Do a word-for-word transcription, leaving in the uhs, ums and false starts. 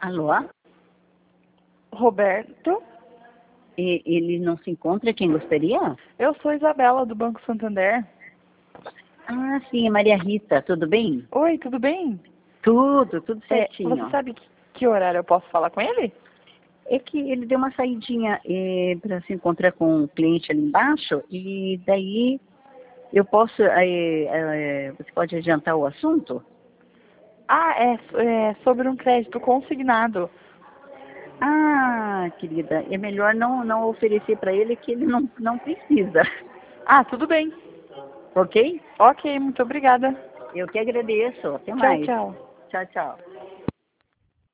Alô? Roberto? E, ele não se encontra? Quem gostaria? Eu sou Isabela, do Banco Santander. Ah, sim, é Maria Rita. Tudo bem? Oi, tudo bem? Tudo, tudo É, certinho. você sabe que, que horário eu posso falar com ele? É que ele deu uma saidinha para se encontrar com um cliente ali embaixo e daí eu posso, eh, eh, você pode adiantar o assunto? Ah, é, é sobre um crédito consignado. Ah, querida, é melhor não, não oferecer para ele que ele não, não precisa, Ah, tudo bem. ok? Ok, muito obrigada. Eu que agradeço. Até Tchau, mais. tchau. Tchau, tchau.